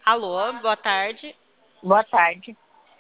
Alô, boa tarde. Boa tarde.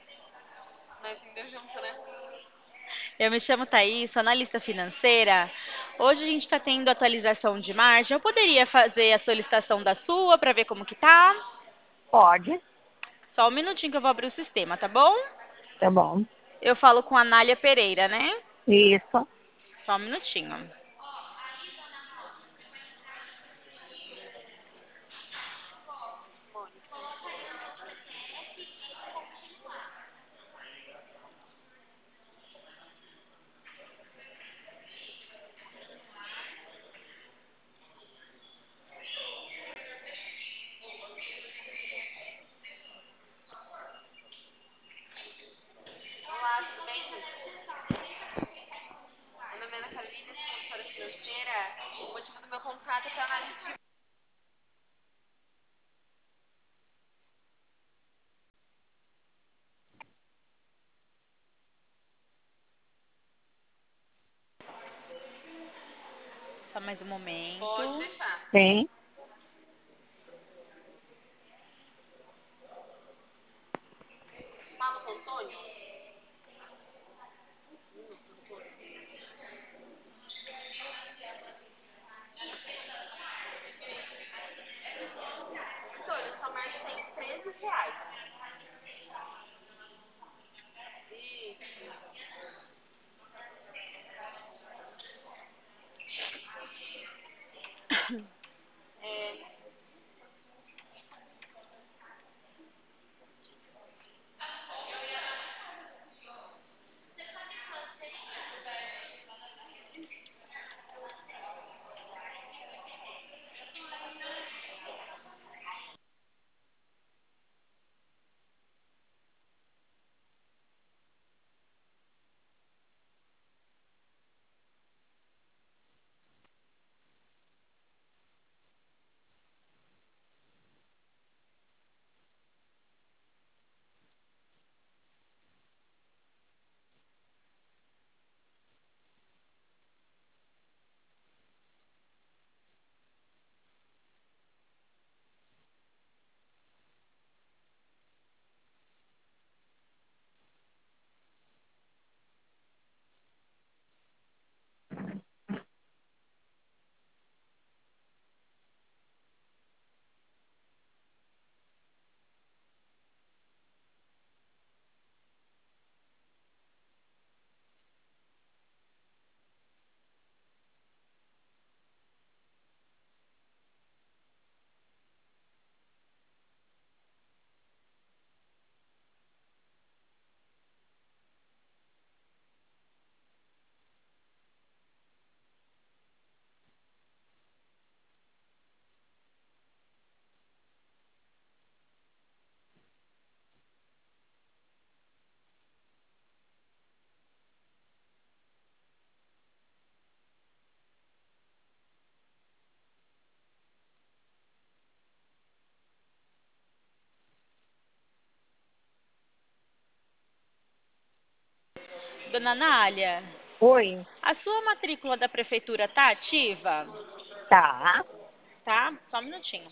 Eu me chamo Thaís, sou analista financeira. Hoje a gente está tendo atualização de margem. Eu poderia fazer a solicitação da sua para ver como que tá? Pode, Só um minutinho que eu vou abrir o sistema, tá bom? tá bom. Eu falo com a Anália Pereira, né? Isso. Só um minutinho. Olá, tudo bem? Meu nome é Ana Carolina, sou consultora financeira. O motivo do meu contato é para análise de... Só mais um momento. Pode deixar. Sim. Falo com o Antônio? Antônio, sua margem tem R$ 13. Isso. Dona Nália, Oi. a sua matrícula da prefeitura tá ativa? Tá. Tá? Só um minutinho.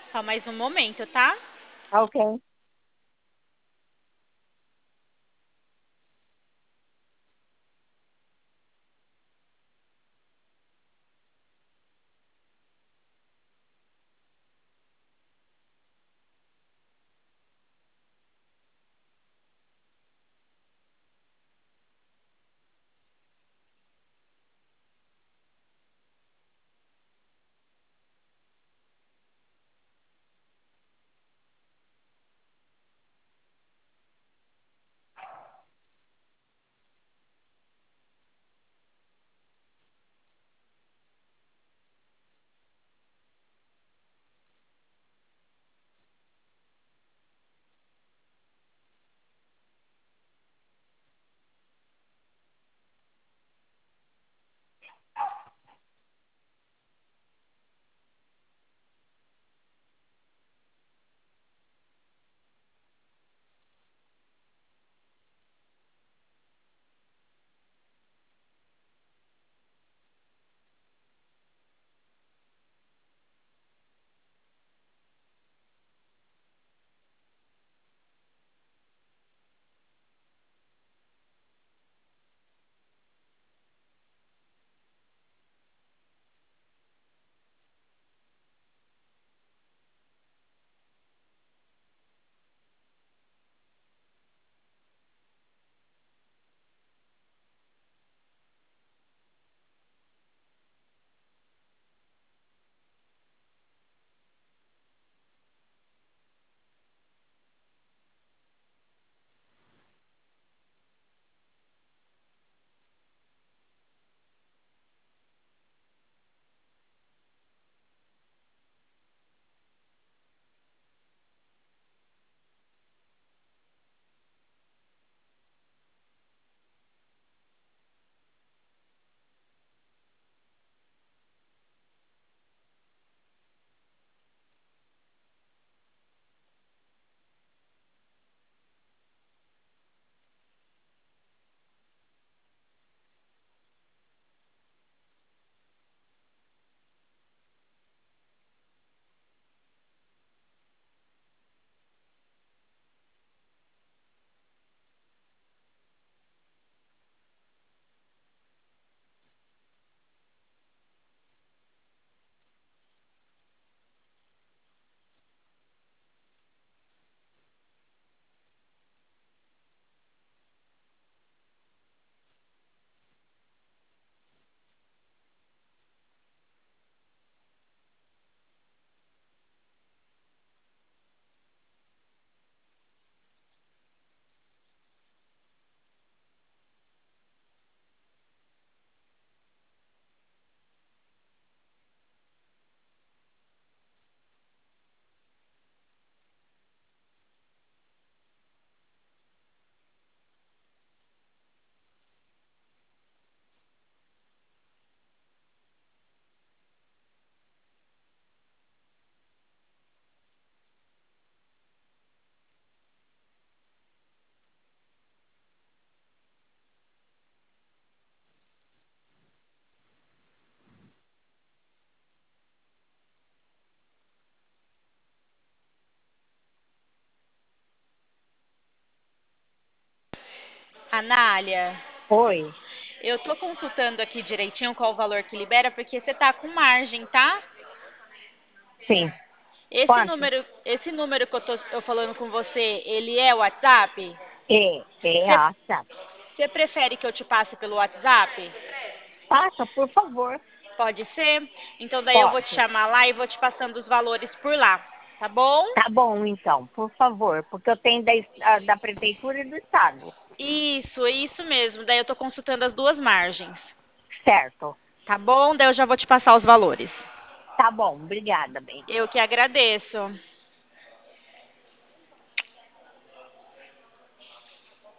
Só mais um momento, tá? Ok. Anália, Oi. eu tô consultando aqui direitinho qual o valor que libera, porque você tá com margem, tá? Sim. Esse Quanto? número, esse número que eu falando com você, ele é o WhatsApp? É, Você, tá. você prefere que eu te passe pelo WhatsApp? Passa, por favor. Pode ser? Então daí eu vou te Pode. chamar lá e vou te passando os valores por lá, tá bom? Tá bom, então, por favor, porque eu tenho da prefeitura e do estado. Isso, é isso mesmo. Daí eu tô consultando as duas margens, Certo. tá bom? Daí eu já vou te passar os valores. Tá bom, obrigada, bem. Eu que agradeço.